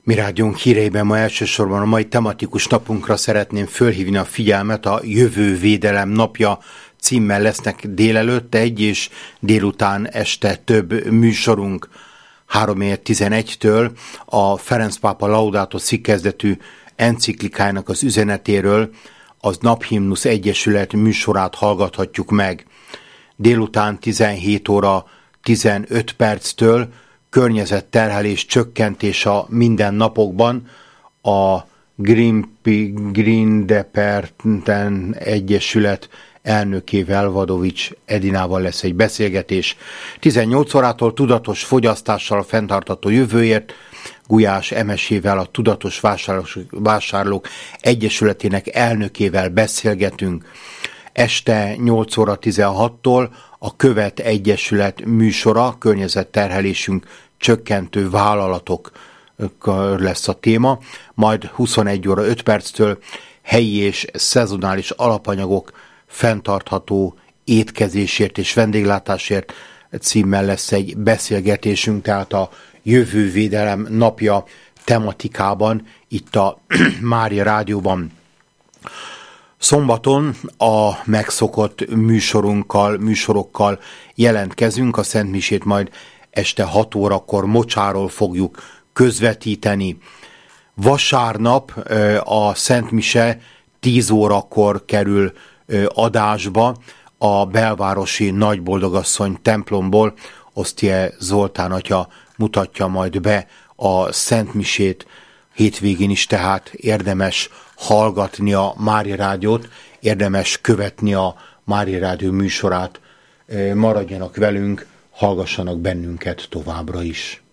Mi rádiónk híreiben ma elsősorban a mai tematikus napunkra szeretném fölhívni a figyelmet. A Jövő Védelem napja címmel lesznek délelőtt egy és délután este több műsorunk. 3:11-től a Ferenc pápa Laudato Si kezdetű enciklikájának az üzenetéről, az Naphimnusz Egyesület műsorát hallgathatjuk meg. Délután 17 óra 15 perctől környezetterhelés csökkentés a mindennapokban, a Green Department Egyesület elnökével, Vadovics Edinával lesz egy beszélgetés. 18 órától tudatos fogyasztással a fenntartható jövőért, Gulyás Emesével, a Tudatos Vásárlók Egyesületének elnökével beszélgetünk. Este 8 óra 16-tól a Követ Egyesület műsora, környezetterhelésünk csökkentő vállalatok lesz a téma, majd 21 óra 5 perctől helyi és szezonális alapanyagok fenntartható étkezésért és vendéglátásért címmel lesz egy beszélgetésünk, tehát a Jövővédelem napja tematikában itt a Mária Rádióban. Szombaton a megszokott műsorokkal jelentkezünk, a szentmisét majd este 6 órakor Mocsáról fogjuk közvetíteni. Vasárnap a szentmise 10 órakor kerül adásba a belvárosi Nagyboldogasszony templomból. Osztie Zoltán atya mutatja majd be a szentmisét. Hétvégén is tehát érdemes hallgatni a Mária Rádiót, érdemes követni a Mária Rádió műsorát. Maradjanak velünk, hallgassanak bennünket továbbra is.